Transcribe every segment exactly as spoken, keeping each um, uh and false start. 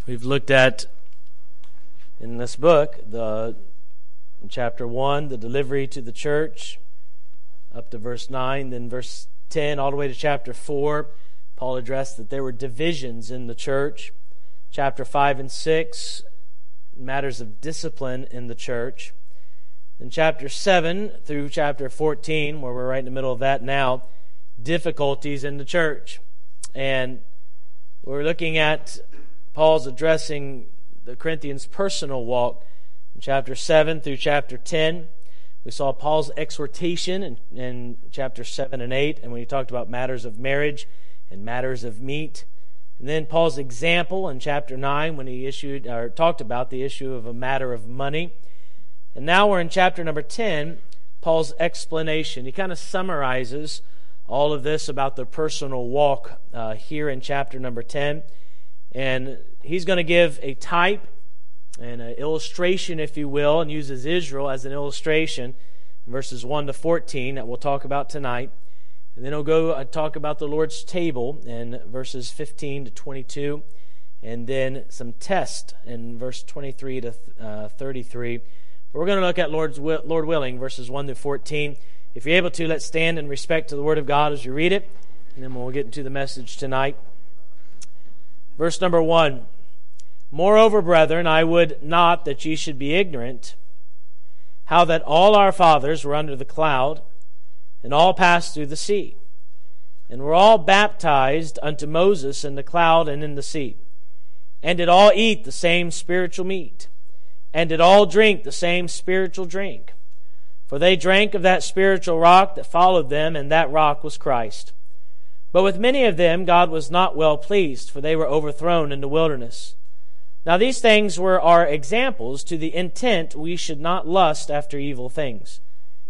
We've looked at, in this book, the in chapter one, the delivery to the church, up to verse nine, then verse ten, all the way to chapter four. Paul addressed that there were divisions in the church. Chapter five and six, matters of discipline in the church. Then chapter seven through chapter fourteen, where we're right in the middle of that now, difficulties in the church. And we're looking at Paul's addressing the Corinthians' personal walk in chapter seven through chapter ten. We saw Paul's exhortation in, in chapter seven and eight, and when he talked about matters of marriage and matters of meat. And then Paul's example in chapter nine when he issued or talked about the issue of a matter of money. And now we're in chapter number ten, Paul's explanation. He kind of summarizes all of this about the personal walk uh, here in chapter number ten. And he's going to give a type and an illustration, if you will, and uses Israel as an illustration in verses one to fourteen that we'll talk about tonight. And then he'll go and talk about the Lord's table in verses fifteen to twenty-two, and then some test in verse twenty-three to thirty-three. But we're going to look at Lord's Lord willing, verses one to fourteen. If you're able to, let's stand in respect to the Word of God as you read it, and then we'll get into the message tonight. Verse number one. Moreover, brethren, I would not that ye should be ignorant, how that all our fathers were under the cloud, and all passed through the sea, and were all baptized unto Moses in the cloud and in the sea, and did all eat the same spiritual meat, and did all drink the same spiritual drink. For they drank of that spiritual rock that followed them, and that rock was Christ. But with many of them God was not well pleased, for they were overthrown in the wilderness. Now these things were our examples, to the intent we should not lust after evil things,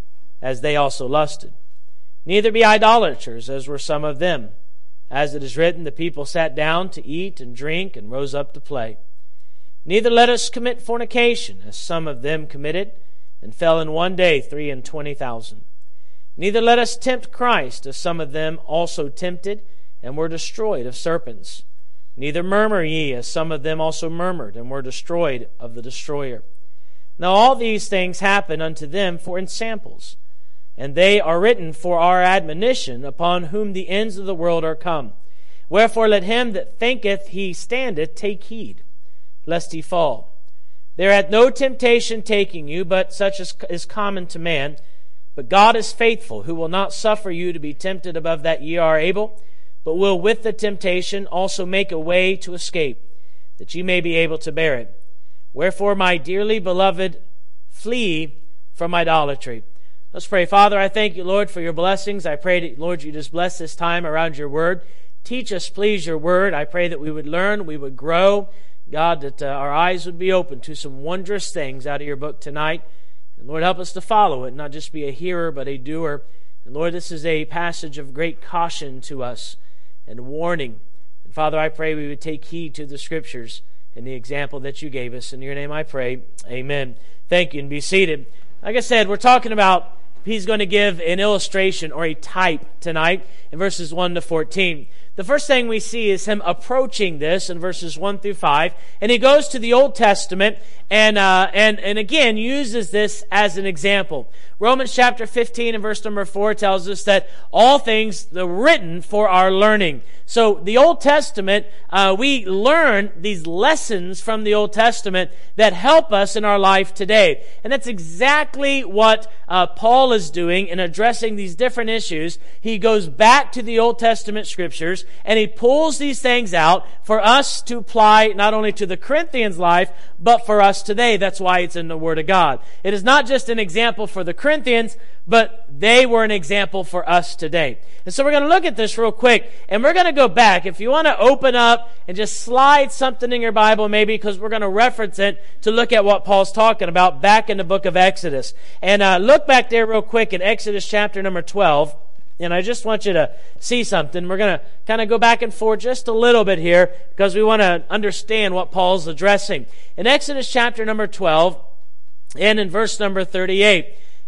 as they also lusted. Neither be idolaters, as were some of them. As it is written, the people sat down to eat and drink, and rose up to play. Neither let us commit fornication, as some of them committed, and fell in one day three and twenty thousand. Neither let us tempt Christ, as some of them also tempted, and were destroyed of serpents. Neither murmur ye, as some of them also murmured, and were destroyed of the destroyer. Now all these things happen unto them for ensamples, and they are written for our admonition, upon whom the ends of the world are come. Wherefore let him that thinketh he standeth take heed, lest he fall. There hath no temptation taking you, but such as is common to man. But God is faithful, who will not suffer you to be tempted above that ye are able, but will with the temptation also make a way to escape, that ye may be able to bear it. Wherefore, my dearly beloved, flee from idolatry. Let's pray. Father, I thank you, Lord, for your blessings. I pray that, Lord, you just bless this time around your word. Teach us, please, your word. I pray that we would learn, we would grow. God, that uh, our eyes would be open to some wondrous things out of your book tonight. And Lord, help us to follow it, not just be a hearer, but a doer. And Lord, this is a passage of great caution to us and warning. And Father, I pray we would take heed to the Scriptures and the example that you gave us. In your name I pray, amen. Thank you, and be seated. Like I said, we're talking about, he's going to give an illustration or a type tonight in verses one to fourteen. The first thing we see is him approaching this in verses one through five, and he goes to the Old Testament and uh, and and again uses this as an example. Romans chapter fifteen and verse number four tells us that all things are written for our learning. So the Old Testament, uh, we learn these lessons from the Old Testament that help us in our life today. And that's exactly what uh, Paul is doing in addressing these different issues. He goes back to the Old Testament Scriptures and he pulls these things out for us to apply not only to the Corinthians' life, but for us today. That's why it's in the Word of God. It is not just an example for the Corinthians, but they were an example for us today. And so we're going to look at this real quick, and we're going to go back. If you want to open up and just slide something in your Bible, maybe, because we're going to reference it to look at what Paul's talking about back in the book of Exodus. And uh, look back there real quick in Exodus chapter number twelve. And I just want you to see something. We're going to kind of go back and forth just a little bit here because we want to understand what Paul's addressing. In Exodus chapter number twelve and in verse number thirty-eight,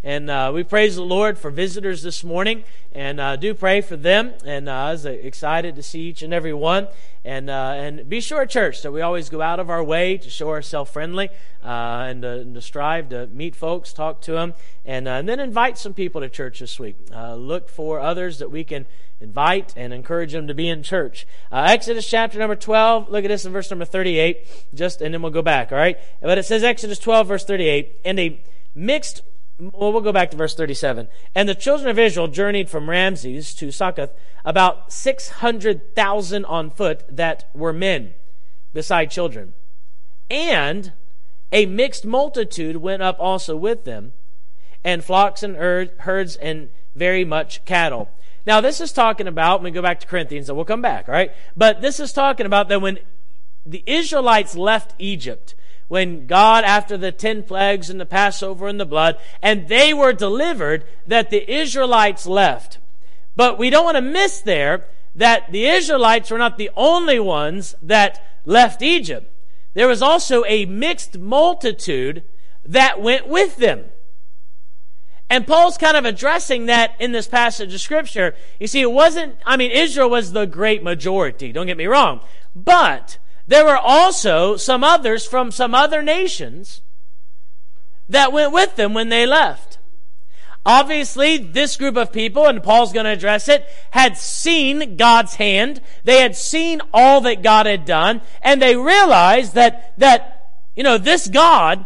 And uh, we praise the Lord for visitors this morning, and uh, do pray for them. And uh, I was excited to see each and every one. And uh, and be sure, church, that we always go out of our way to show ourselves friendly uh, and, to, and to strive to meet folks, talk to them, and, uh, and then invite some people to church this week. Uh, look for others that we can invite and encourage them to be in church. Uh, Exodus chapter number twelve, look at this in verse number thirty-eight, just and then we'll go back, all right? But it says Exodus twelve, verse thirty-eight, and a mixed, well, we'll go back to verse thirty-seven. And the children of Israel journeyed from Ramses to Succoth, about six hundred thousand on foot that were men, beside children. And a mixed multitude went up also with them, and flocks and herds and very much cattle. Now, this is talking about, when we go back to Corinthians, and we'll come back, all right? But this is talking about that when the Israelites left Egypt, when God, after the ten plagues and the Passover and the blood, and they were delivered, that the Israelites left. But we don't want to miss there that the Israelites were not the only ones that left Egypt. There was also a mixed multitude that went with them. And Paul's kind of addressing that in this passage of Scripture. You see, it wasn't, I mean, Israel was the great majority, don't get me wrong. But there were also some others from some other nations that went with them when they left. Obviously, this group of people, and Paul's going to address it, had seen God's hand. They had seen all that God had done, and they realized that, that you know, this God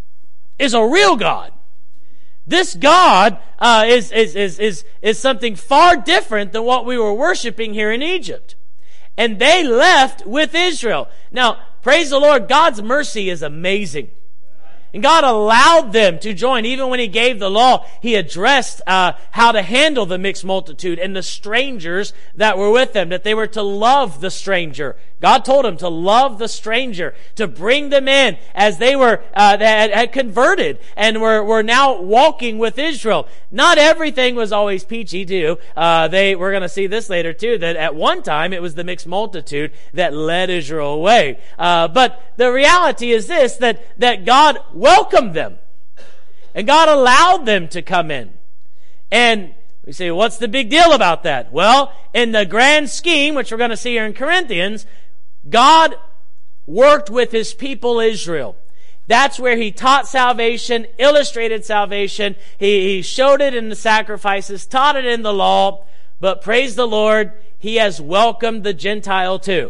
is a real God. This God uh, is, is, is, is, is something far different than what we were worshiping here in Egypt. And they left with Israel. Now, praise the Lord, God's mercy is amazing. And God allowed them to join. Even when He gave the law, He addressed uh, how to handle the mixed multitude and the strangers that were with them, that they were to love the stranger. God told them to love the stranger, to bring them in as they were uh, had, had converted and were, were now walking with Israel. Not everything was always peachy, too. Uh, they we're going to see this later, too, that at one time it was the mixed multitude that led Israel away. Uh, but the reality is this, that, that God welcomed them. And God allowed them to come in. And we say, what's the big deal about that? Well, in the grand scheme, which we're going to see here in Corinthians, God worked with His people Israel. That's where He taught salvation, illustrated salvation. He, he showed it in the sacrifices, taught it in the law. But praise the Lord, He has welcomed the Gentile too.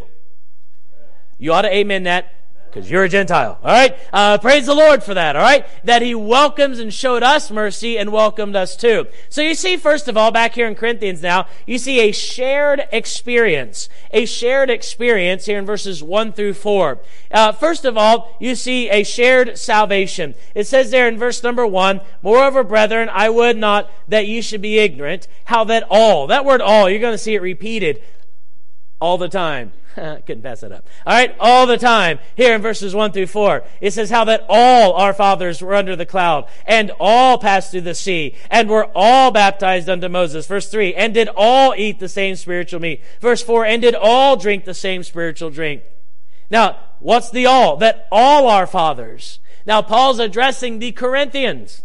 You ought to amen that, because you're a Gentile, all right? Uh, praise the Lord for that, all right? That He welcomes and showed us mercy and welcomed us too. So you see, first of all, back here in Corinthians now, you see a shared experience. A shared experience here in verses one through four. Uh, first of all, you see a shared salvation. It says there in verse number one, moreover, brethren, I would not that you should be ignorant, how that all, that word all, you're going to see it repeated all the time. Couldn't pass that up. All right, all the time. Here in verses one through four, it says how that all our fathers were under the cloud, and all passed through the sea, and were all baptized unto Moses. Verse three, and did all eat the same spiritual meat. Verse four, and did all drink the same spiritual drink. Now, what's the all? That all our fathers. Now, Paul's addressing the Corinthians.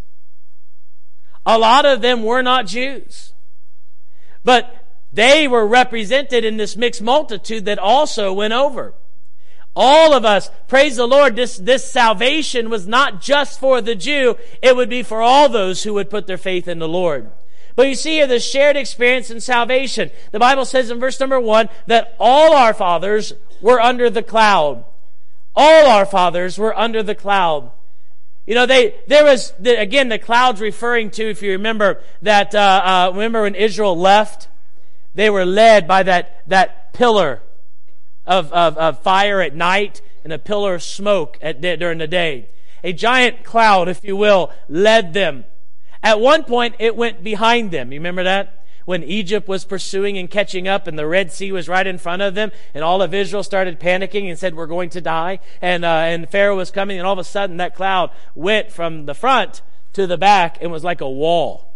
A lot of them were not Jews. But they were represented in this mixed multitude that also went over. All of us, praise the Lord, this, this salvation was not just for the Jew. It would be for all those who would put their faith in the Lord. But you see here the shared experience in salvation. The Bible says in verse number one that all our fathers were under the cloud. All our fathers were under the cloud. You know, they there was, the, again, the clouds referring to, if you remember, that, uh, uh, remember when Israel left? They were led by that, that pillar of, of, of fire at night and a pillar of smoke at, during the day. A giant cloud, if you will, led them. At one point, it went behind them. You remember that? When Egypt was pursuing and catching up and the Red Sea was right in front of them and all of Israel started panicking and said, we're going to die. And, uh, and Pharaoh was coming, and all of a sudden that cloud went from the front to the back and was like a wall.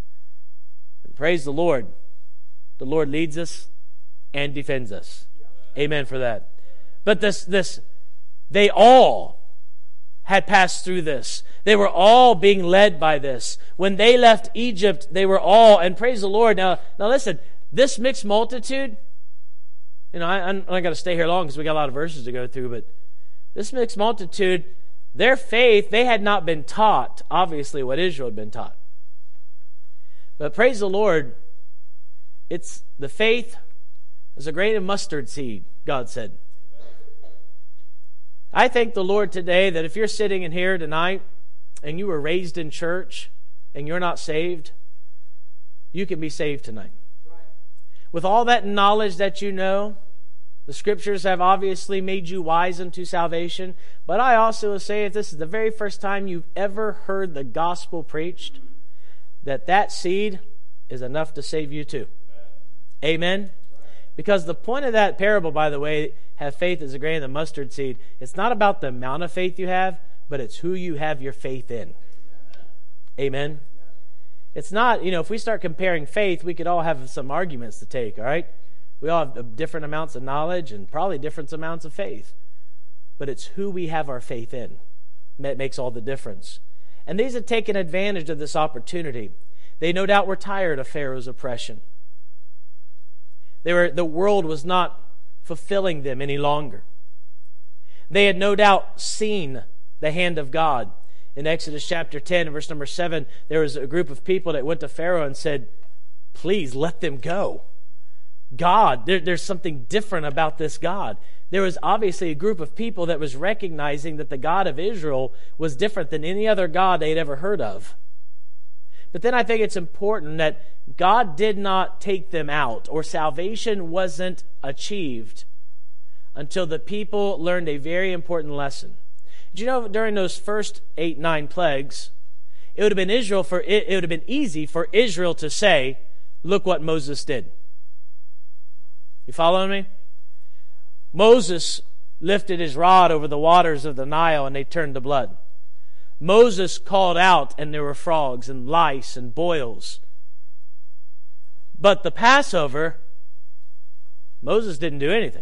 And praise the Lord. The Lord leads us and defends us. Amen for that. But this, this, they all had passed through this. They were all being led by this. When they left Egypt, they were all, and praise the Lord. Now, now listen, this mixed multitude, you know, I, I'm not going to stay here long because we got a lot of verses to go through, but this mixed multitude, their faith, they had not been taught, obviously, what Israel had been taught. But praise the Lord, it's the faith is a grain of mustard seed, God said. I thank the Lord today that if you're sitting in here tonight and you were raised in church and you're not saved, you can be saved tonight. With all that knowledge that you know, the Scriptures have obviously made you wise unto salvation. But I also will say, if this is the very first time you've ever heard the gospel preached, that that seed is enough to save you too. Amen? Amen? Because the point of that parable, by the way, have faith as a grain of the mustard seed, it's not about the amount of faith you have, but it's who you have your faith in. Amen? It's not, you know, if we start comparing faith, we could all have some arguments to take, all right? We all have different amounts of knowledge and probably different amounts of faith. But it's who we have our faith in that makes all the difference. And these had taken advantage of this opportunity. They no doubt were tired of Pharaoh's oppression. They were, the world was not fulfilling them any longer. They had no doubt seen the hand of God. In Exodus chapter ten, verse number seven, there was a group of people that went to Pharaoh and said, please let them go. God, there, there's something different about this God. There was obviously a group of people that was recognizing that the God of Israel was different than any other God they had ever heard of. But then I think it's important that God did not take them out, or salvation wasn't achieved until the people learned a very important lesson. Did you know during those first eight, nine plagues, it would have been Israel for it, it would have been easy for Israel to say, look what Moses did. You following me? Moses lifted his rod over the waters of the Nile and they turned to blood. Moses called out and there were frogs and lice and boils. But the Passover, Moses didn't do anything.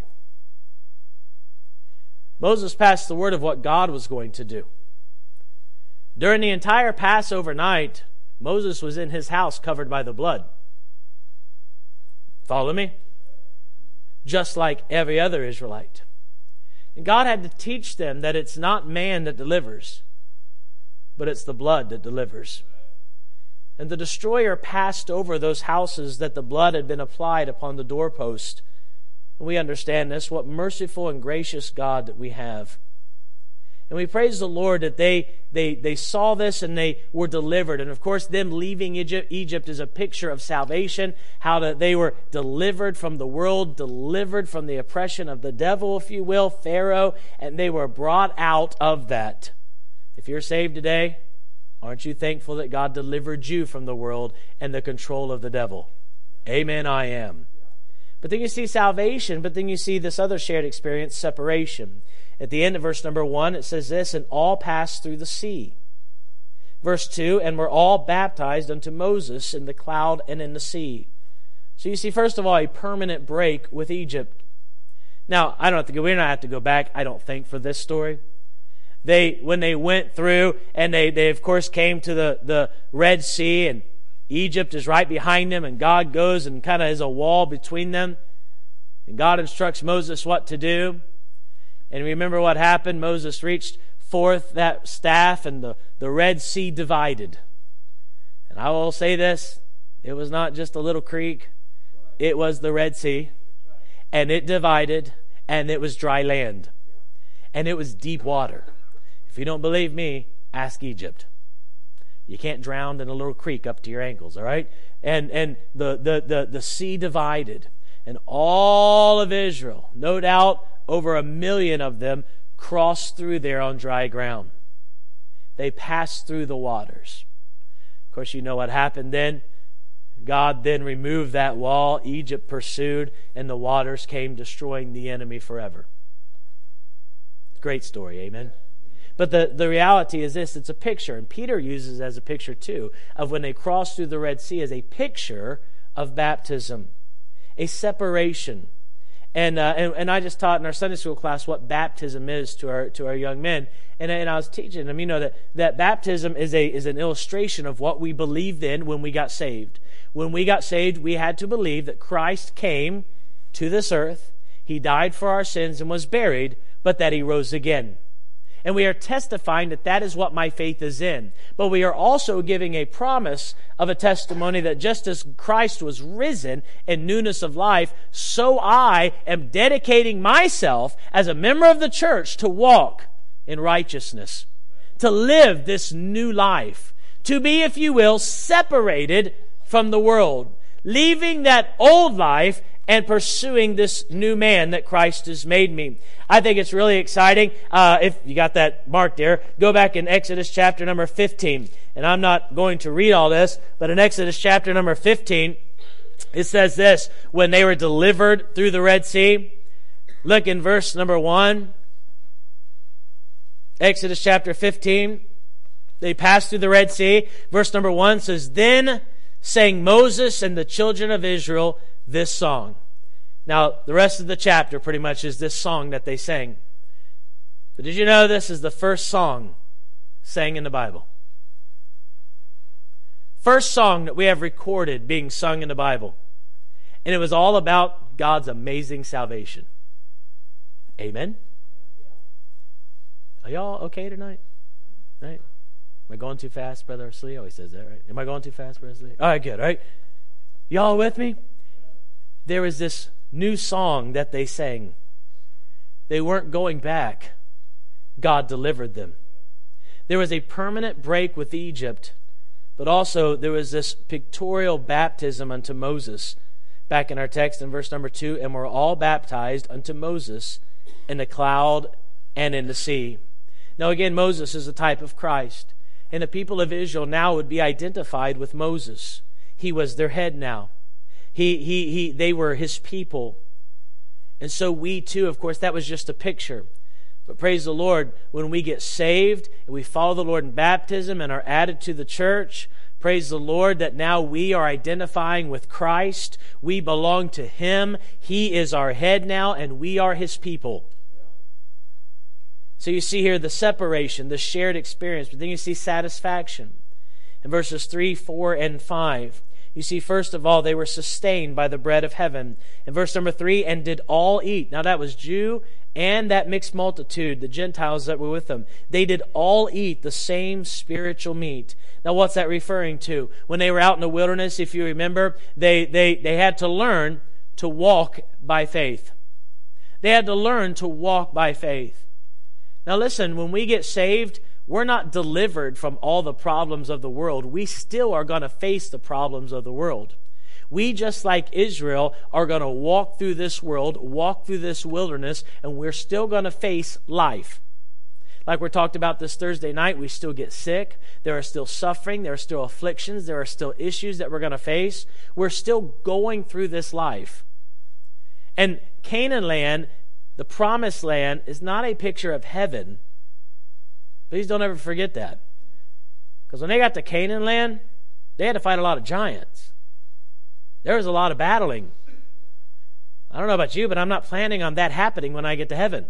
Moses passed the word of what God was going to do. During the entire Passover night, Moses was in his house covered by the blood. Follow me? Just like every other Israelite. And God had to teach them that it's not man that delivers, but it's the blood that delivers. And the destroyer passed over those houses that the blood had been applied upon the doorpost. And we understand this, what merciful and gracious God that we have. And we praise the Lord that they, they, they saw this and they were delivered. And of course, them leaving Egypt, Egypt is a picture of salvation, how that they were delivered from the world, delivered from the oppression of the devil, if you will, Pharaoh, and they were brought out of that. If you're saved today, aren't you thankful that God delivered you from the world and the control of the devil? Amen, I am. But then you see salvation, but then you see this other shared experience, separation. At the end of verse number one, it says this, and all passed through the sea. Verse two, and were all baptized unto Moses in the cloud and in the sea. So you see, first of all, a permanent break with Egypt. Now, I don't have to go, we don't have to go back, I don't think, for this story. They, when they went through, and they, they of course came to the, the Red Sea, and Egypt is right behind them, and God goes and kind of is a wall between them. And God instructs Moses what to do. And remember what happened? Moses reached forth that staff and the, the Red Sea divided. And I will say this, it was not just a little creek. It was the Red Sea. And it divided, and it was dry land. And it was deep water. If you don't believe me, ask Egypt. You can't drown in a little creek up to your ankles, all right? And and the, the, the, the sea divided. And all of Israel, no doubt over a million of them, crossed through there on dry ground. They passed through the waters. Of course, you know what happened then. God then removed that wall. Egypt pursued, and the waters came, destroying the enemy forever. Great story, amen? But the, the reality is this, it's a picture, and Peter uses it as a picture too, of when they crossed through the Red Sea as a picture of baptism, a separation. And, uh, and and I just taught in our Sunday school class what baptism is to our to our young men. And, and I was teaching them, you know, that, that baptism is a is an illustration of what we believed in when we got saved. When we got saved, we had to believe that Christ came to this earth, He died for our sins and was buried, but that He rose again. And we are testifying that that is what my faith is in. But we are also giving a promise of a testimony that just as Christ was risen in newness of life, so I am dedicating myself as a member of the church to walk in righteousness, to live this new life, to be, if you will, separated from the world, leaving that old life and pursuing this new man that Christ has made me. I think it's really exciting. Uh, if you got that marked there, go back in Exodus chapter number fifteen. And I'm not going to read all this, but in Exodus chapter number fifteen, it says this, when they were delivered through the Red Sea. Look in verse number one. Exodus chapter fifteen. They passed through the Red Sea. Verse number one says, Then sang Moses and the children of Israel this song. Now, the rest of the chapter pretty much is this song that they sang. But did you know this is the first song sang in the Bible? First song that we have recorded being sung in the Bible. And it was all about God's amazing salvation. Amen? Are y'all okay tonight? Right? Am I going too fast, Brother Slee? Always says that, right? Am I going too fast, Brother Slee? All right, good, all right? Y'all with me? There was this new song that they sang. They weren't going back. God delivered them. There was a permanent break with Egypt, but also there was this pictorial baptism unto Moses. Back in our text in verse number two, and we're all baptized unto Moses in the cloud and in the sea. Now again, Moses is a type of Christ, and the people of Israel now would be identified with Moses. He was their head now. He, he, he, they were His people. And so we too, of course, that was just a picture. But praise the Lord, when we get saved and we follow the Lord in baptism and are added to the church, praise the Lord that now we are identifying with Christ. We belong to Him. He is our head now, and we are His people. So you see here the separation, the shared experience, but then you see satisfaction. In verses three, four, and five, you see, first of all, they were sustained by the bread of heaven. In verse number three, and did all eat. Now that was Jew and that mixed multitude, the Gentiles that were with them. They did all eat the same spiritual meat. Now what's that referring to? When they were out in the wilderness, if you remember, they, they, they had to learn to walk by faith. They had to learn to walk by faith. Now listen, when we get saved, we're not delivered from all the problems of the world. We still are going to face the problems of the world. We, just like Israel, are going to walk through this world, walk through this wilderness, and we're still going to face life. Like we talked about this Thursday night, we still get sick. There are still suffering. There are still afflictions. There are still issues that we're going to face. We're still going through this life. And Canaan land, the promised land, is not a picture of heaven. Please don't ever forget that. Because when they got to Canaan land, they had to fight a lot of giants. There was a lot of battling. I don't know about you, but I'm not planning on that happening when I get to heaven.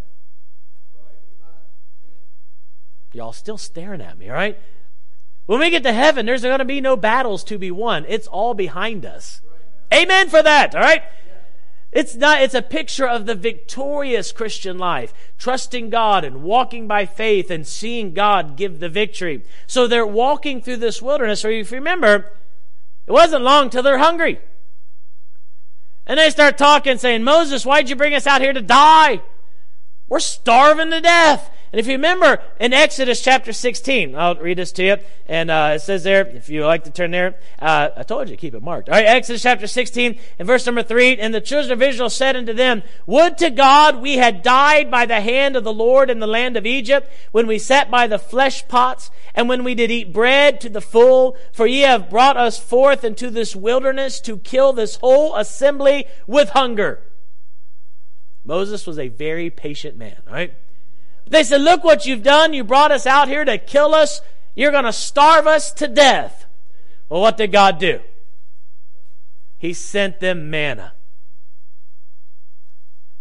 Y'all still staring at me, all right? When we get to heaven, there's going to be no battles to be won. It's all behind us. Amen for that, all right? It's not, it's a picture of the victorious Christian life, trusting God and walking by faith and seeing God give the victory. So they're walking through this wilderness, or if you remember, it wasn't long till they're hungry. And they start talking, saying, Moses, why'd you bring us out here to die? We're starving to death. And if you remember in Exodus chapter sixteen, I'll read this to you, and uh, it says there, if you like to turn there, uh, I told you to keep it marked. All right, Exodus chapter sixteen, and verse number three, and the children of Israel said unto them, Would to God we had died by the hand of the Lord in the land of Egypt, when we sat by the flesh pots, and when we did eat bread to the full, for ye have brought us forth into this wilderness to kill this whole assembly with hunger. Moses was a very patient man, all right? They said, look what you've done. You brought us out here to kill us. You're going to starve us to death. Well, what did God do? He sent them manna.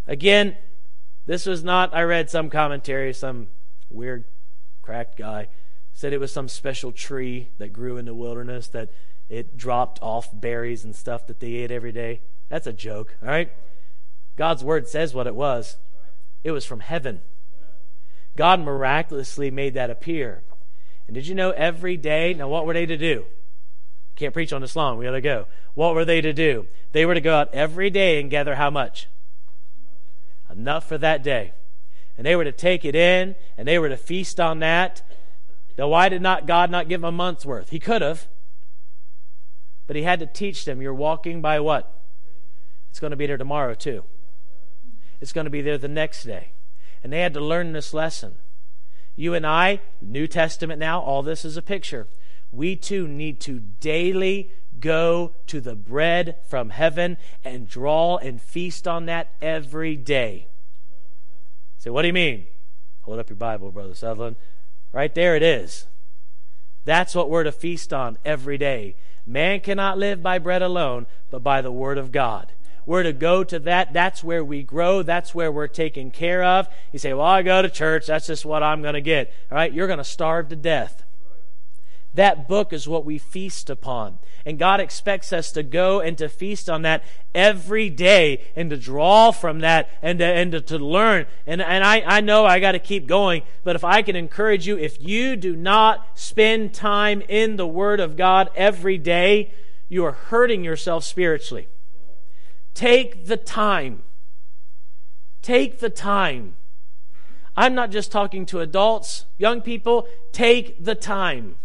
Again, this was not, I read some commentary, some weird cracked guy said it was some special tree that grew in the wilderness, that it dropped off berries and stuff that they ate every day. That's a joke, all right? God's word says what it was. It was from heaven. God miraculously made that appear. And did you know every day, now what were they to do? Can't preach on this long, we gotta go. What were they to do? They were to go out every day and gather how much? Enough for that day. And they were to take it in, and they were to feast on that. Now, why did not God not give them a month's worth? He could have. But he had to teach them, you're walking by what? It's going to be there tomorrow too. It's going to be there the next day. And they had to learn this lesson. You and I, New Testament now, all this is a picture. We too need to daily go to the bread from heaven and draw and feast on that every day. Say, what do you mean? Hold up your Bible, Brother Sutherland. Right there it is. That's what we're to feast on every day. Man cannot live by bread alone, but by the word of God. We're to go to that. That's where we grow. That's where we're taken care of. You say, well, I go to church. That's just what I'm going to get. All right, you're going to starve to death. That book is what we feast upon. And God expects us to go and to feast on that every day and to draw from that and to, and to, to learn. And, and I, I know I got to keep going, but if I can encourage you, if you do not spend time in the Word of God every day, you are hurting yourself spiritually. Take the time. Take the time. I'm not just talking to adults, young people. Take the time.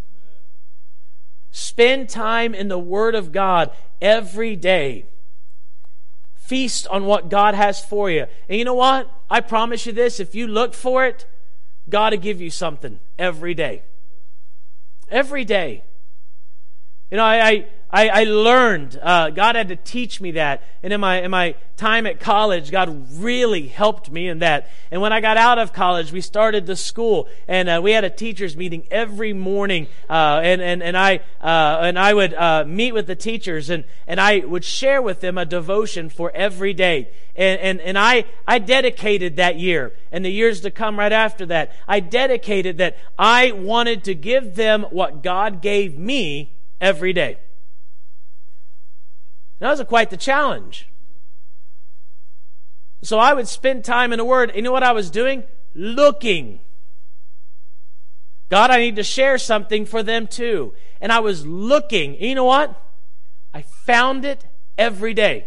Spend time in the Word of God every day. Feast on what God has for you. And you know what? I promise you this, if you look for it, God will give you something every day. Every day. You know, I I, I learned, uh, God had to teach me that. And in my in my time at college, God really helped me in that. And when I got out of college, we started the school, and uh, we had a teachers meeting every morning. Uh, and and and I uh, and I would uh, meet with the teachers, and and I would share with them a devotion for every day. And and and I I dedicated that year, and the years to come right after that, I dedicated that I wanted to give them what God gave me every day. That was a quite the challenge. So I would spend time in the Word. You know what I was doing? Looking. God, I need to share something for them too. And I was looking. And you know what? I found it every day.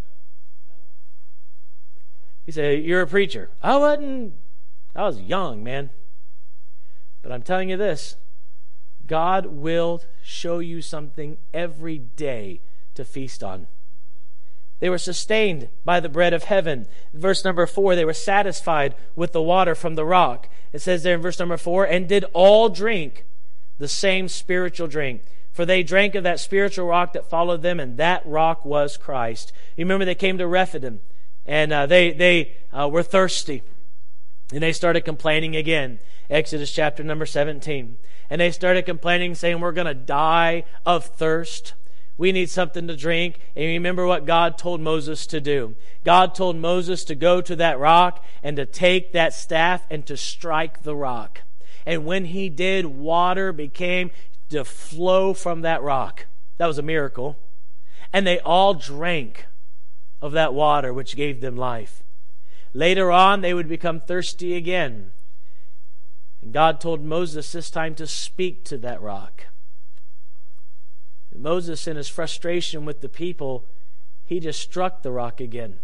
You say, you're a preacher. I wasn't. I was young, man. But I'm telling you this. God will show you something every day to feast on. They were sustained by the bread of heaven. Verse number four, they were satisfied with the water from the rock. It says there in verse number four, and did all drink the same spiritual drink. For they drank of that spiritual rock that followed them, and that rock was Christ. You remember they came to Rephidim, and uh, they, they uh, were thirsty. And they started complaining again. Exodus chapter number seventeen. And they started complaining, saying, we're going to die of thirst. We need something to drink. And remember what God told Moses to do. God told Moses to go to that rock and to take that staff and to strike the rock. And when he did, water became to flow from that rock. That was a miracle. And they all drank of that water, which gave them life. Later on, they would become thirsty again. And God told Moses this time to speak to that rock. And Moses, in his frustration with the people, he just struck the rock again.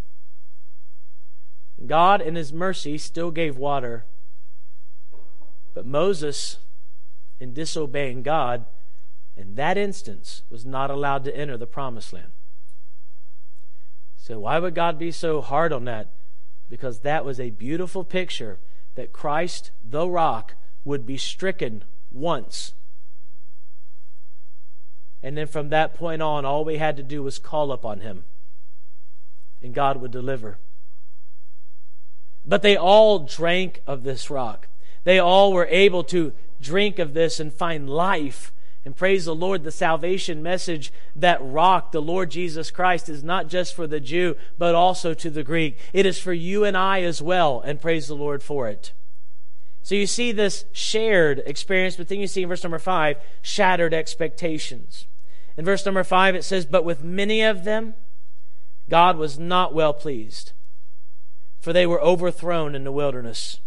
God, in his mercy, still gave water. But Moses, in disobeying God, in that instance, was not allowed to enter the promised land. So why would God be so hard on that? Because that was a beautiful picture that Christ, the rock, would be stricken once. And then from that point on, all we had to do was call upon him. And God would deliver. But they all drank of this rock. They all were able to drink of this and find life And praise the Lord, the salvation message, that rock, the Lord Jesus Christ, is not just for the Jew, but also to the Greek. It is for you and I as well, and praise the Lord for it. So you see this shared experience, but then you see in verse number five, shattered expectations. In verse number five it says, but with many of them, God was not well pleased, for they were overthrown in the wilderness.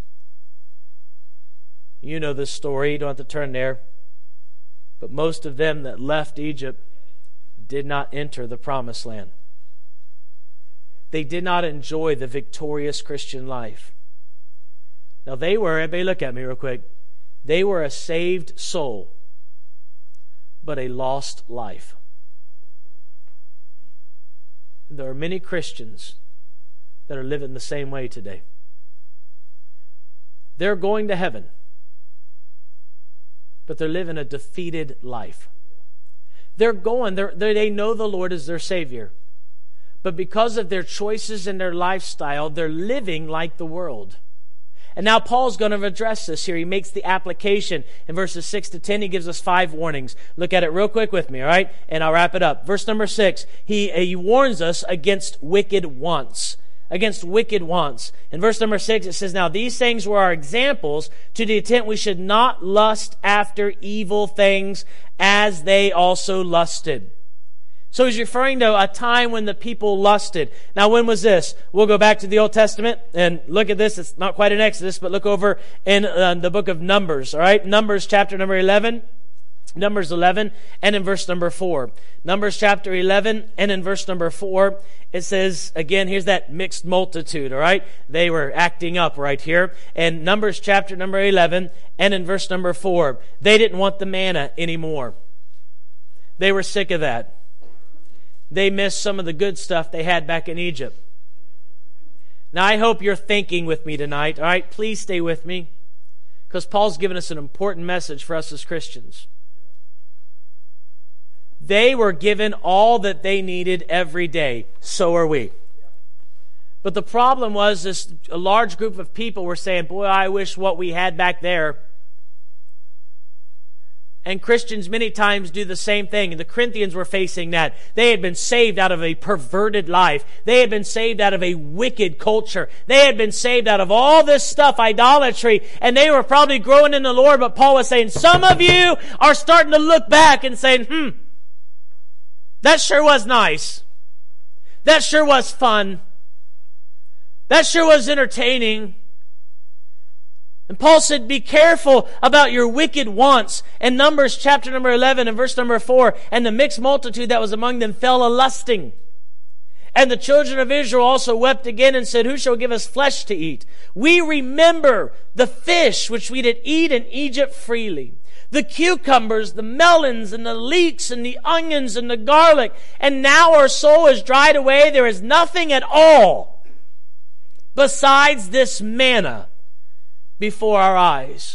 You know this story, you don't have to turn there. But most of them that left Egypt did not enter the promised land. They did not enjoy the victorious Christian life. Now they were, everybody look at me real quick, they were a saved soul, but a lost life. There are many Christians that are living the same way today. They're going to heaven, but they're living a defeated life. They're going, they're, they know the Lord is their Savior, but because of their choices and their lifestyle, they're living like the world. And now Paul's going to address this here. He makes the application in verses six to ten. He gives us five warnings. Look at it real quick with me, all right? And I'll wrap it up. Verse number six, he, he warns us against wicked wants. Against wicked wants. In verse number six, it says, now these things were our examples, to the intent we should not lust after evil things as they also lusted. So he's referring to a time when the people lusted. Now, when was this? We'll go back to the Old Testament and look at this. It's not quite in Exodus, but look over in uh, the book of Numbers, all right? Numbers chapter number eleven. Numbers eleven and in verse number four. Numbers chapter eleven and in verse number four, it says, again, here's that mixed multitude, all right? They were acting up right here. And Numbers chapter number eleven and in verse number four, they didn't want the manna anymore. They were sick of that. They missed some of the good stuff they had back in Egypt. Now, I hope you're thinking with me tonight, all right? Please stay with me, because Paul's given us an important message for us as Christians. They were given all that they needed every day. So are we. But the problem was this, a large group of people were saying, boy, I wish what we had back there. And Christians many times do the same thing. And the Corinthians were facing that. They had been saved out of a perverted life. They had been saved out of a wicked culture. They had been saved out of all this stuff, idolatry. And they were probably growing in the Lord. But Paul was saying, some of you are starting to look back and saying, hmm, that sure was nice. That sure was fun. That sure was entertaining. And Paul said, be careful about your wicked wants. And Numbers chapter number eleven and verse number four, and the mixed multitude that was among them fell a-lusting. And the children of Israel also wept again and said, who shall give us flesh to eat? We remember the fish which we did eat in Egypt freely, the cucumbers, the melons, and the leeks, and the onions, and the garlic. And now our soul is dried away. There is nothing at all besides this manna before our eyes.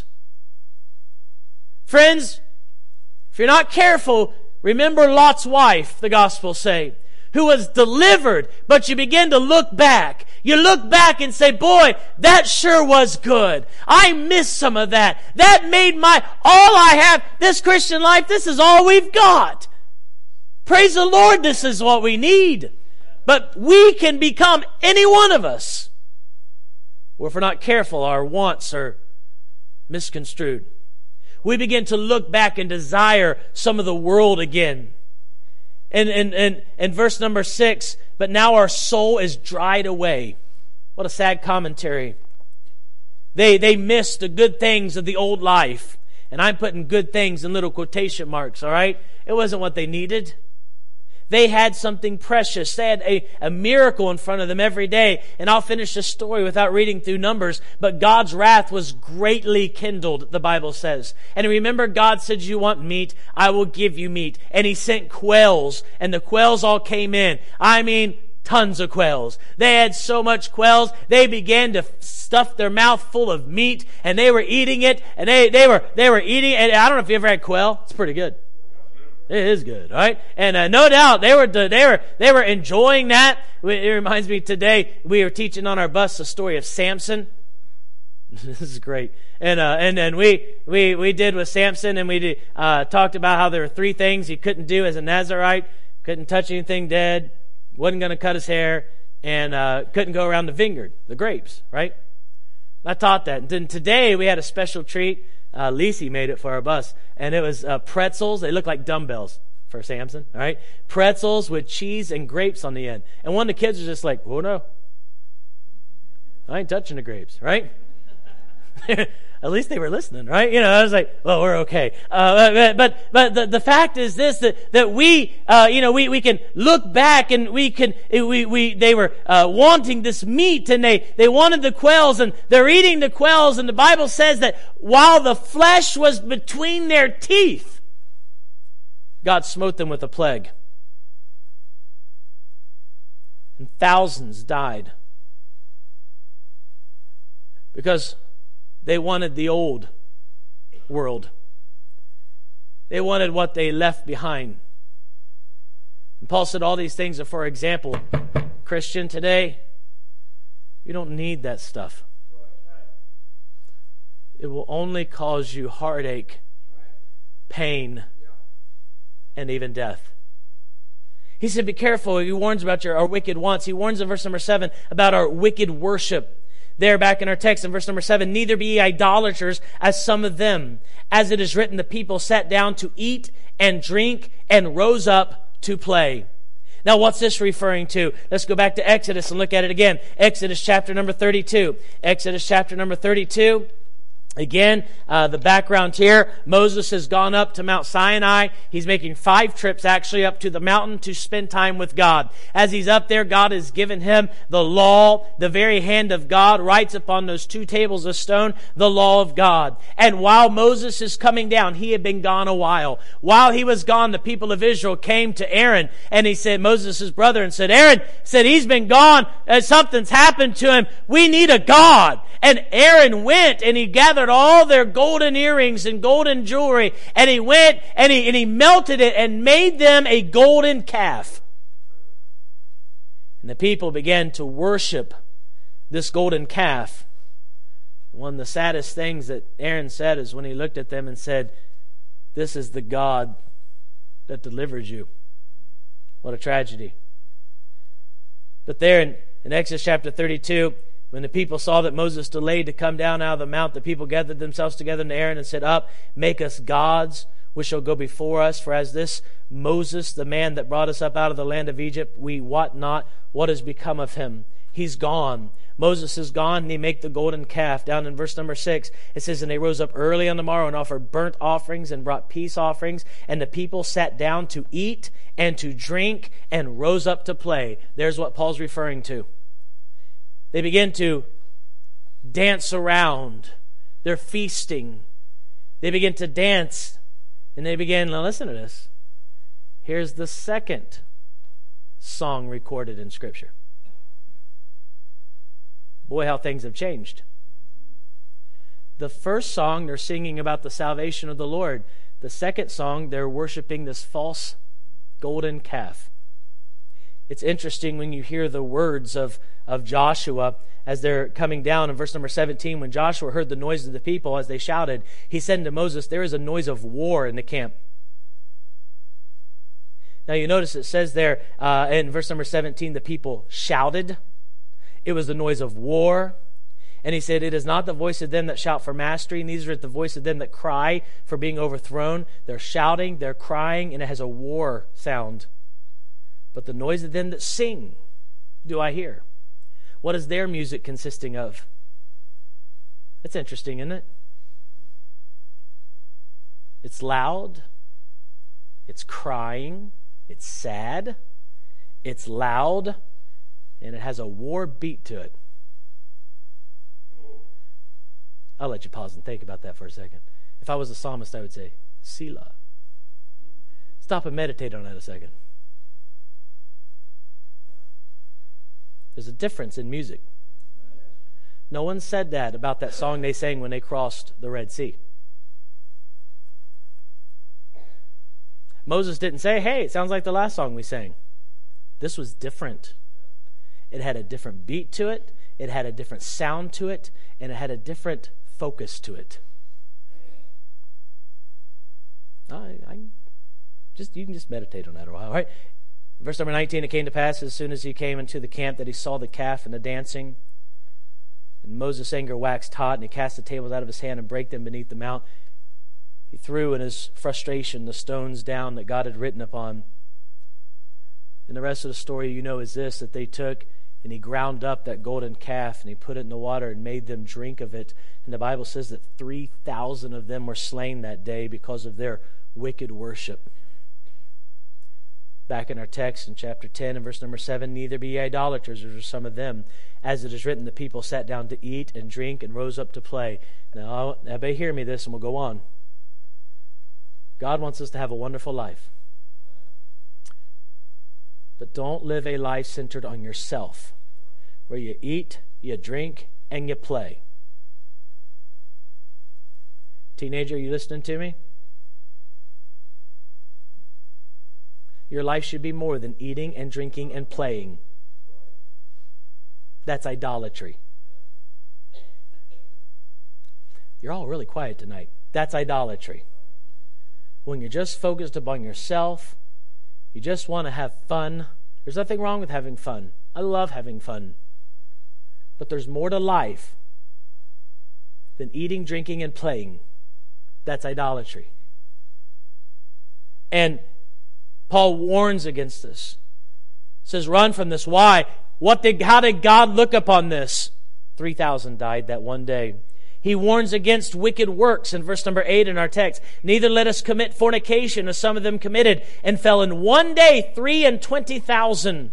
Friends, if you're not careful, remember Lot's wife, the Gospels say, who was delivered, but you begin to look back. You look back and say, boy, that sure was good. I missed some of that. That made my, all I have, this Christian life, this is all we've got. Praise the Lord, this is what we need. But we can become, any one of us, or if we're not careful, our wants are misconstrued. We begin to look back and desire some of the world again. And in and, and, and verse number six, but now our soul is dried away. What a sad commentary. They, they missed the good things of the old life. And I'm putting good things in little quotation marks, all right? It wasn't what they needed. They had something precious. They had a, a miracle in front of them every day. And I'll finish this story without reading through Numbers. But God's wrath was greatly kindled, the Bible says. And remember, God said, you want meat? I will give you meat. And He sent quails. And the quails all came in. I mean, tons of quails. They had so much quails, they began to stuff their mouth full of meat. And they were eating it. And they, they, were, they were eating it. And I don't know if you ever had quail. It's pretty good. It is good, right? And uh, no doubt they were they were they were enjoying that. It reminds me today we were teaching on our bus the story of Samson. This is great. And uh, and and we we we did with Samson, and we did, uh, talked about how there were three things he couldn't do as a Nazirite: couldn't touch anything dead, wasn't going to cut his hair, and uh, couldn't go around the vineyard, the grapes. Right? I taught that. And then today we had a special treat. Uh, Lisi made it for our bus, and it was uh, pretzels. They look like dumbbells for Samson. All right, pretzels with cheese and grapes on the end. And one of the kids was just like, "Oh no, I ain't touching the grapes." Right? At least they were listening, right? You know, I was like, well, we're okay. Uh, but but, but the, the fact is this, that, that we, uh, you know, we, we can look back and we can, we, we, they were uh, wanting this meat, and they, they wanted the quails, and they're eating the quails, and the Bible says that while the flesh was between their teeth, God smote them with a plague. And thousands died. Because they wanted the old world. They wanted what they left behind. And Paul said all these things are for example. Christian, today, you don't need that stuff. It will only cause you heartache, pain, and even death. He said, be careful. He warns about your, our wicked wants. He warns in verse number seven about our wicked worship. There back in our text in verse number seven, neither be ye idolaters as some of them. As it is written, the people sat down to eat and drink and rose up to play. Now what's this referring to? Let's go back to Exodus and look at it again. Exodus chapter number thirty-two. Exodus chapter number thirty-two. Again, uh, the background here, Moses has gone up to Mount Sinai. He's making five trips actually up to the mountain to spend time with God. As he's up there, God has given him the law. The very hand of God writes upon those two tables of stone the law of God. And while Moses is coming down, he had been gone a while. While he was gone, the people of Israel came to Aaron, and he said, Moses' brother, and said, Aaron, said he's been gone, and something's happened to him. We need a God. And Aaron went and he gathered all their golden earrings and golden jewelry, and he went and he, and he melted it and made them a golden calf. And the people began to worship this golden calf. One of the saddest things that Aaron said is when he looked at them and said, this is the God that delivered you. What a tragedy. But there in, in Exodus chapter thirty-two, when the people saw that Moses delayed to come down out of the mount, the people gathered themselves together to Aaron and said, up, make us gods which shall go before us. For as this Moses, the man that brought us up out of the land of Egypt, we wot not what has become of him. He's gone. Moses is gone, and he made the golden calf. Down in verse number six, it says, and they rose up early on the morrow and offered burnt offerings and brought peace offerings. And the people sat down to eat and to drink and rose up to play. There's what Paul's referring to. They begin to dance around. They're feasting. They begin to dance. And they begin, now listen to this. Here's the second song recorded in Scripture. Boy, how things have changed. The first song, they're singing about the salvation of the Lord. The second song, they're worshiping this false golden calf. It's interesting when you hear the words of, of Joshua as they're coming down in verse number seventeen. When Joshua heard the noise of the people as they shouted, he said to Moses, there is a noise of war in the camp. Now you notice it says there uh, in verse number seventeen, the people shouted. It was the noise of war. And he said, it is not the voice of them that shout for mastery, neither is it the voice of them that cry for being overthrown. They're shouting, they're crying, and it has a war sound. But the noise of them that sing do I hear. What is their music consisting of? That's interesting, isn't it? It's loud. It's crying. It's sad. It's loud. And it has a war beat to it. I'll let you pause and think about that for a second. If I was a psalmist, I would say, Selah. Stop and meditate on that a second. There's a difference in music. No one said that about that song they sang when they crossed the Red Sea. Moses didn't say, hey, it sounds like the last song we sang. This was different. It had a different beat to it. It had a different sound to it, and it had a different focus to it. I, I just you can just meditate on that a while, all right? Verse number nineteen, it came to pass as soon as he came into the camp that he saw the calf and the dancing. And Moses' anger waxed hot, and he cast the tables out of his hand and brake them beneath the mount. He threw in his frustration the stones down that God had written upon. And the rest of the story you know is this, that they took and he ground up that golden calf and he put it in the water and made them drink of it. And the Bible says that three thousand of them were slain that day because of their wicked worship. Back in our text in chapter ten and verse number seven, neither be ye idolaters, as are some of them. As it is written, the people sat down to eat and drink and rose up to play. Now, everybody hear me this and we'll go on. God wants us to have a wonderful life. But don't live a life centered on yourself, where you eat, you drink, and you play. Teenager, are you listening to me? Your life should be more than eating and drinking and playing. That's idolatry. You're all really quiet tonight. That's idolatry. When you're just focused upon yourself, you just want to have fun. There's nothing wrong with having fun. I love having fun. But there's more to life than eating, drinking, and playing. That's idolatry. And Paul warns against this. He says, run from this. Why? What did, how did God look upon this? three thousand died that one day. He warns against wicked works in verse number eight in our text. Neither let us commit fornication, as some of them committed, and fell in one day three and twenty thousand.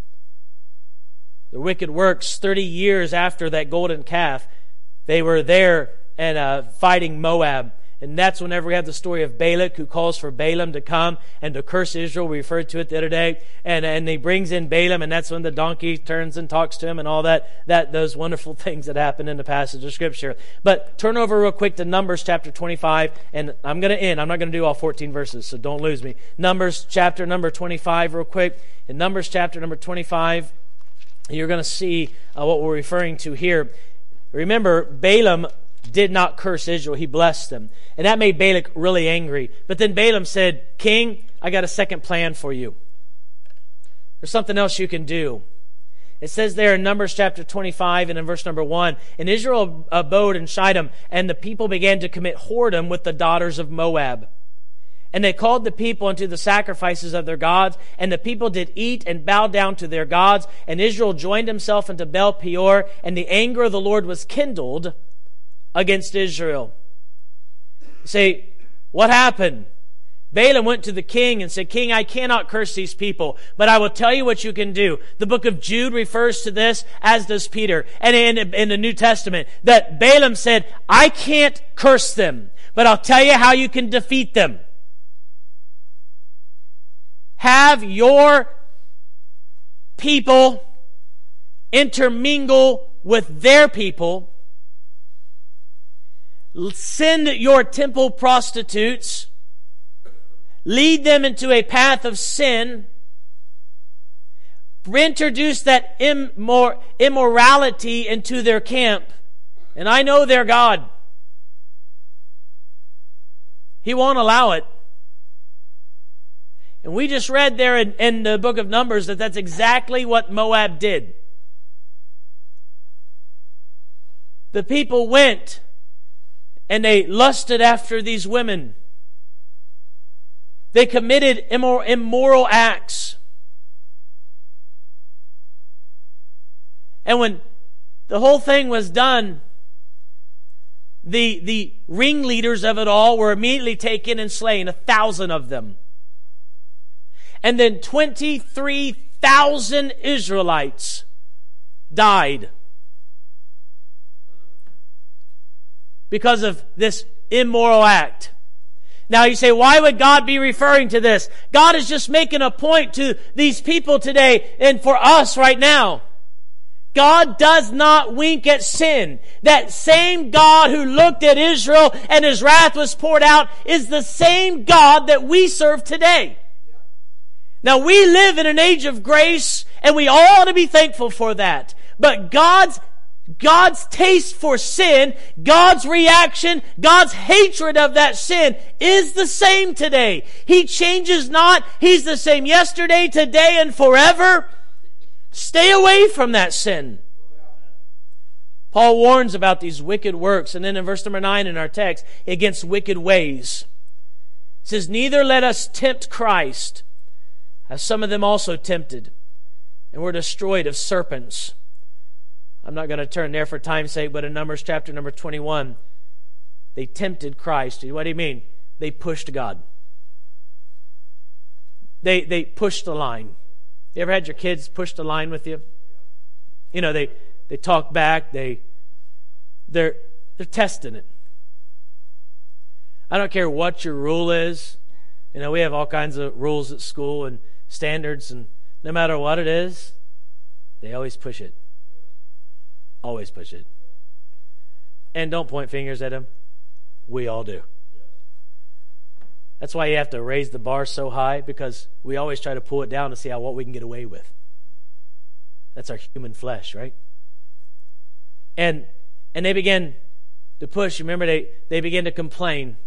The wicked works, thirty years after that golden calf, they were there and uh, fighting Moab. And that's whenever we have the story of Balak, who calls for Balaam to come and to curse Israel. We referred to it the other day. And, and he brings in Balaam, and that's when the donkey turns and talks to him and all that, that those wonderful things that happen in the passage of Scripture. But turn over real quick to Numbers chapter twenty-five, and I'm going to end. I'm not going to do all fourteen verses, so don't lose me. Numbers chapter number twenty-five real quick. In Numbers chapter number twenty-five, you're going to see uh, what we're referring to here. Remember, Balaam did not curse Israel. He blessed them. And that made Balak really angry. But then Balaam said, King, I got a second plan for you. There's something else you can do. It says there in Numbers chapter twenty-five and in verse number one, and Israel abode in Shittim, and the people began to commit whoredom with the daughters of Moab. And they called the people unto the sacrifices of their gods, and the people did eat and bow down to their gods, and Israel joined himself unto Baal Peor, and the anger of the Lord was kindled against Israel. You say, what happened? Balaam went to the king and said, King, I cannot curse these people, but I will tell you what you can do. The book of Jude refers to this, as does Peter. And in, in the New Testament, that Balaam said, I can't curse them, but I'll tell you how you can defeat them. Have your people intermingle with their people. Send your temple prostitutes, lead them into a path of sin, reintroduce that immor- immorality into their camp, and I know their God. He won't allow it. And we just read there in, in the book of Numbers that that's exactly what Moab did. The people went and they lusted after these women. They committed immor- immoral acts. And when the whole thing was done, the, the ringleaders of it all were immediately taken and slain, a thousand of them. And then twenty-three thousand Israelites died because of this immoral act. Now you say, why would God be referring to this? God is just making a point to these people today and for us right now. God does not wink at sin. That same God who looked at Israel and his wrath was poured out is the same God that we serve today. Now we live in an age of grace and we all ought to be thankful for that. But God's God's taste for sin, God's reaction, God's hatred of that sin is the same today. He changes not. He's the same yesterday, today, and forever. Stay away from that sin. Paul warns about these wicked works. And then in verse number nine in our text, against wicked ways. It says, neither let us tempt Christ, as some of them also tempted, and were destroyed of serpents. I'm not going to turn there for time's sake, but in Numbers chapter number twenty-one, they tempted Christ. What do you mean? They pushed God. They they pushed the line. You ever had your kids push the line with you? You know, they, they talk back, they they're they're testing it. I don't care what your rule is. You know, we have all kinds of rules at school and standards, and no matter what it is, they always push it. Always push it. And don't point fingers at them. We all do. That's why you have to raise the bar so high, because we always try to pull it down to see how what we can get away with. That's our human flesh, right? And and they begin to push. Remember, they, they begin to complain.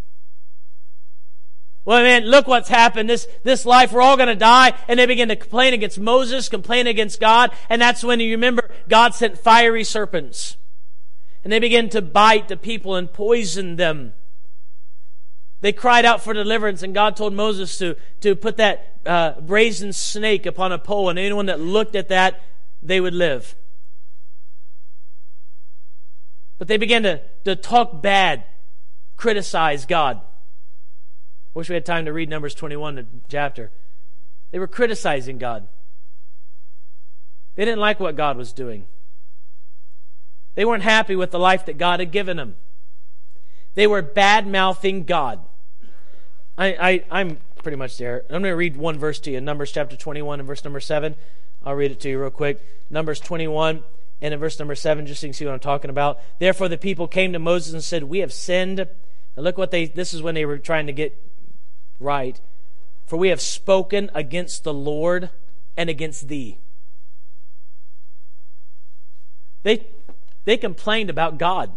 Well, man, look what's happened. This, this life, we're all going to die. And they begin to complain against Moses, complain against God. And that's when you remember God sent fiery serpents. And they begin to bite the people and poison them. They cried out for deliverance, and God told Moses to, to put that uh, brazen snake upon a pole, and anyone that looked at that, they would live. But they began to, to talk bad, criticize God. Wish we had time to read Numbers twenty-one, the chapter. They were criticizing God. They didn't like what God was doing. They weren't happy with the life that God had given them. They were bad-mouthing God. I, I, I'm pretty much there. I'm going to read one verse to you. Numbers chapter twenty-one and verse number seven. I'll read it to you real quick. Numbers twenty-one and in verse number seven, just so you can see what I'm talking about. Therefore the people came to Moses and said, we have sinned. And look what they, this is when they were trying to get right. For we have spoken against the Lord and against thee. They, they complained about God.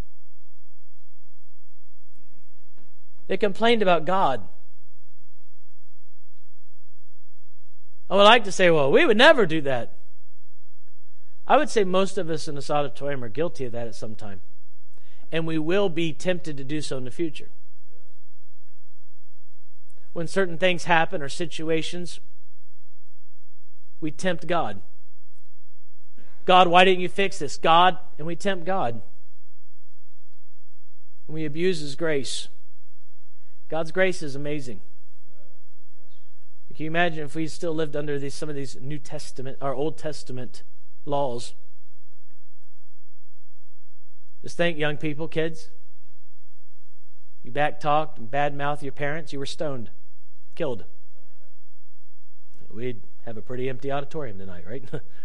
They complained about God. I would like to say, well, we would never do that. I would say most of us in this auditorium are guilty of that at some time. And we will be tempted to do so in the future. When certain things happen or situations, we tempt God. God, why didn't you fix this? God, and we tempt God. And we abuse His grace. God's grace is amazing. Can you imagine if we still lived under these, some of these New Testament or Old Testament laws? Just think, young people, kids. You back-talked and bad-mouthed your parents, you were stoned, killed. We'd have a pretty empty auditorium tonight, right?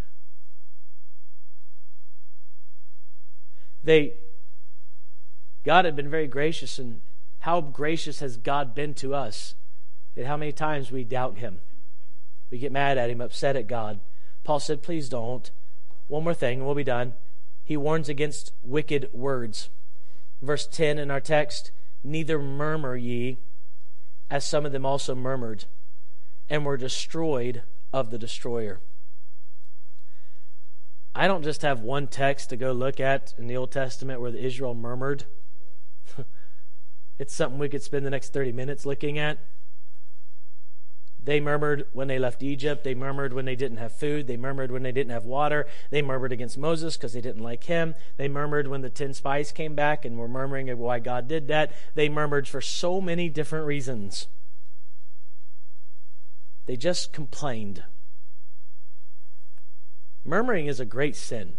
they, God had been very gracious, and how gracious has God been to us? Yet how many times we doubt Him. We get mad at Him, upset at God. Paul said, please don't. One more thing, and we'll be done. He warns against wicked words. Verse ten in our text, neither murmur ye, as some of them also murmured, and were destroyed of the destroyer. I don't just have one text to go look at in the Old Testament where the Israel murmured. It's something we could spend the next thirty minutes looking at. They murmured when they left Egypt. They murmured when they didn't have food. They murmured when they didn't have water. They murmured against Moses because they didn't like him. They murmured when the ten spies came back and were murmuring of why God did that. They murmured for so many different reasons. They just complained. Murmuring is a great sin.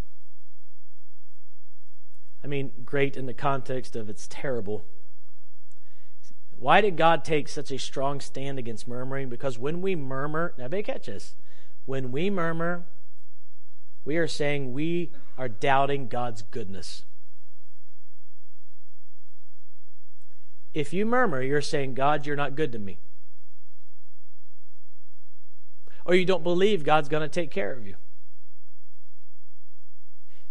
I mean, great in the context of it's terrible. Why did God take such a strong stand against murmuring? Because when we murmur, now everybody catch this, when we murmur, we are saying we are doubting God's goodness. If you murmur, you're saying, God, you're not good to me. Or you don't believe God's going to take care of you.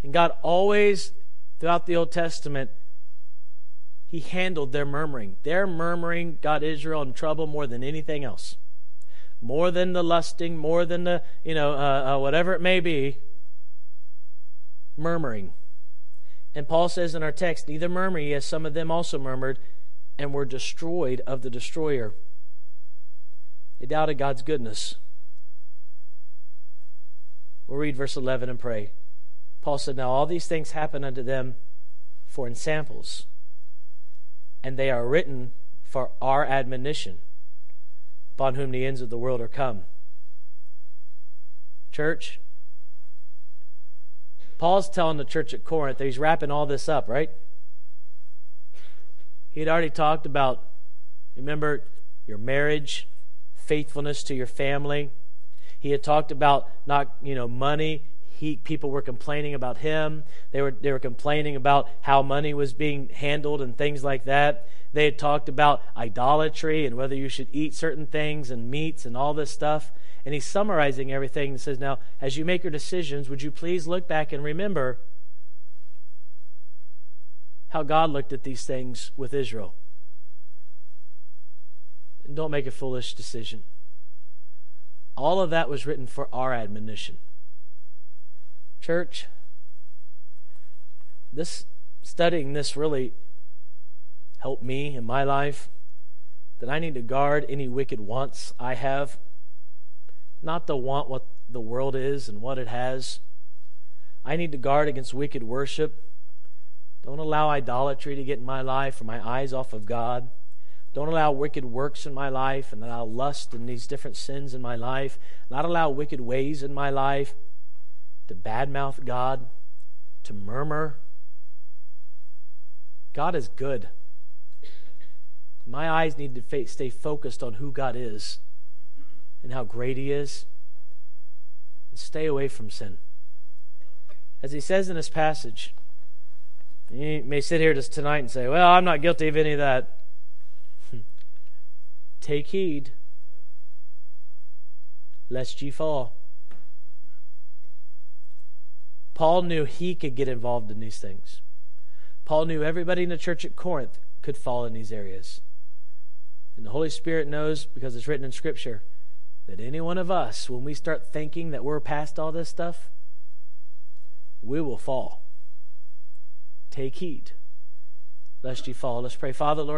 And God always, throughout the Old Testament, He handled their murmuring. Their murmuring got Israel in trouble more than anything else. More than the lusting, more than the, you know, uh, uh, whatever it may be. Murmuring. And Paul says in our text, neither murmur ye, as some of them also murmured, and were destroyed of the destroyer. They doubted God's goodness. We'll read verse eleven and pray. Paul said, now all these things happen unto them for ensamples, and they are written for our admonition, upon whom the ends of the world are come. Church, Paul's telling the church at Corinth that he's wrapping all this up, right? He had already talked about, remember, your marriage, faithfulness to your family. He had talked about not, you know, money. He, people were complaining about him. They were they were complaining about how money was being handled and things like that. They had talked about idolatry and whether you should eat certain things and meats and all this stuff. And he's summarizing everything and says, now, as you make your decisions, would you please look back and remember how God looked at these things with Israel. And don't make a foolish decision. All of that was written for our admonition. Church, this studying this really helped me in my life, that I need to guard any wicked wants I have, not to want what the world is and what it has. I need to guard against wicked worship. Don't allow idolatry to get in my life or my eyes off of God. Don't allow wicked works in my life and allow lust and these different sins in my life. Not allow wicked ways in my life to badmouth God, to murmur. God is good. My eyes need to stay focused on who God is and how great He is. And stay away from sin. As he says in this passage, you may sit here just tonight and say, well, I'm not guilty of any of that. Take heed, lest ye fall. Paul knew he could get involved in these things. Paul knew everybody in the church at Corinth could fall in these areas. And the Holy Spirit knows, because it's written in Scripture, that any one of us, when we start thinking that we're past all this stuff, we will fall. Take heed, lest ye fall. Let's pray. Father, Lord,